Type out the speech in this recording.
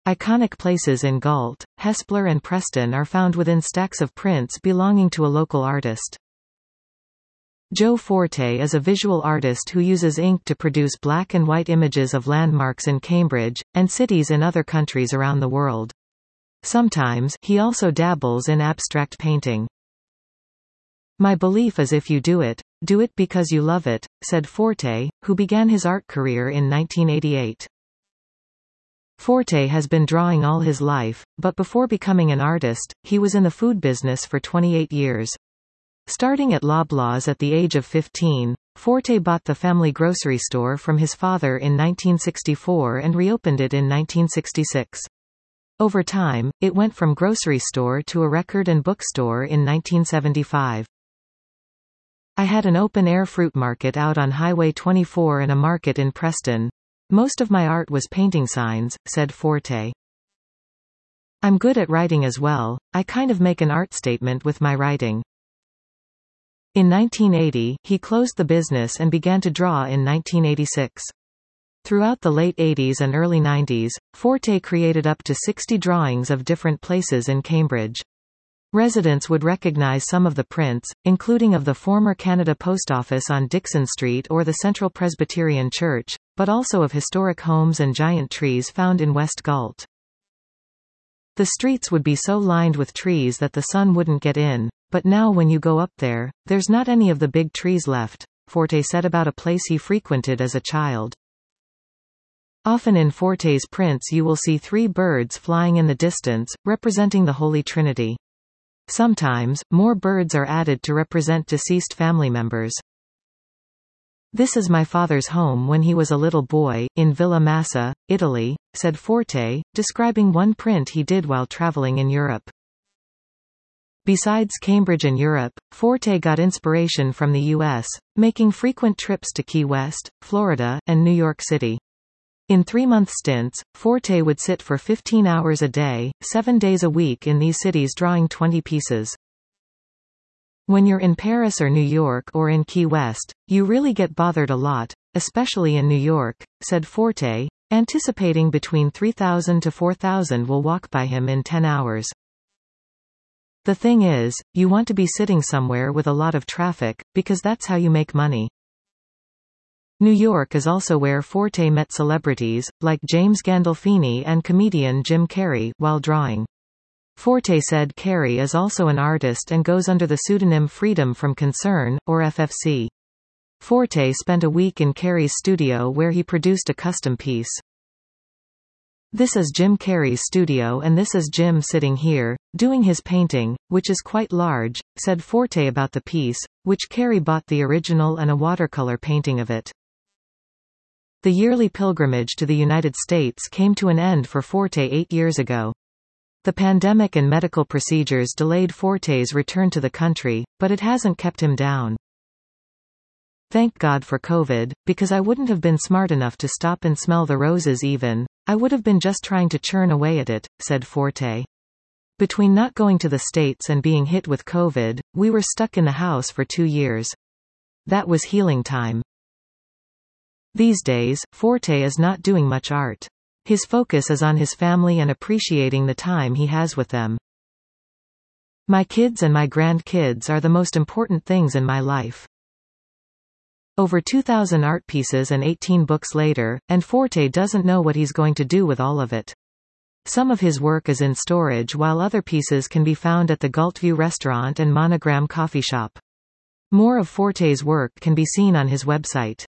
Iconic places in Galt, Hespeler and Preston are found within stacks of prints belonging to a local artist. Joe Forte is a visual artist who uses ink to produce black and white images of landmarks in Cambridge, and cities in other countries around the world. Sometimes, he also dabbles in abstract painting. "My belief is if you do it because you love it," said Forte, who began his art career in 1988. Forte has been drawing all his life, but before becoming an artist, he was in the food business for 28 years. Starting at Loblaws at the age of 15, Forte bought the family grocery store from his father in 1964 and reopened it in 1966. Over time, it went from grocery store to a record and bookstore in 1975. "I had an open-air fruit market out on Highway 24 and a market in Preston. Most of my art was painting signs," said Forte. "I'm good at writing as well. I kind of make an art statement with my writing." In 1980, he closed the business and began to draw in 1986. Throughout the late 80s and early 90s, Forte created up to 60 drawings of different places in Cambridge. Residents would recognize some of the prints, including of the former Canada Post Office on Dixon Street or the Central Presbyterian Church, but also of historic homes and giant trees found in West Galt. "The streets would be so lined with trees that the sun wouldn't get in, but now when you go up there, there's not any of the big trees left," Forte said about a place he frequented as a child. Often in Forte's prints you will see 3 birds flying in the distance, representing the Holy Trinity. Sometimes, more birds are added to represent deceased family members. "This is my father's home when he was a little boy, in Villa Massa, Italy," said Forte, describing one print he did while traveling in Europe. Besides Cambridge and Europe, Forte got inspiration from the U.S., making frequent trips to Key West, Florida, and New York City. In 3-month stints, Forte would sit for 15 hours a day, 7 days a week in these cities drawing 20 pieces. "When you're in Paris or New York or in Key West, you really get bothered a lot, especially in New York," said Forte, anticipating between 3,000 to 4,000 will walk by him in 10 hours. "The thing is, you want to be sitting somewhere with a lot of traffic, because that's how you make money." New York is also where Forte met celebrities, like James Gandolfini and comedian Jim Carrey, while drawing. Forte said Carrey is also an artist and goes under the pseudonym Freedom from Concern, or FFC. Forte spent a week in Carrey's studio where he produced a custom piece. "This is Jim Carrey's studio and this is Jim sitting here, doing his painting, which is quite large," said Forte about the piece, which Carrey bought the original and a watercolor painting of it. The yearly pilgrimage to the United States came to an end for Forte 8 years ago. The pandemic and medical procedures delayed Forte's return to the country, but it hasn't kept him down. "Thank God for COVID, because I wouldn't have been smart enough to stop and smell the roses even. I would have been just trying to churn away at it," said Forte. "Between not going to the States and being hit with COVID, we were stuck in the house for 2 years. That was healing time." These days, Forte is not doing much art. His focus is on his family and appreciating the time he has with them. "My kids and my grandkids are the most important things in my life." Over 2,000 art pieces and 18 books later, and Forte doesn't know what he's going to do with all of it. Some of his work is in storage while other pieces can be found at the Galtview restaurant and Monogram coffee shop. More of Forte's work can be seen on his website.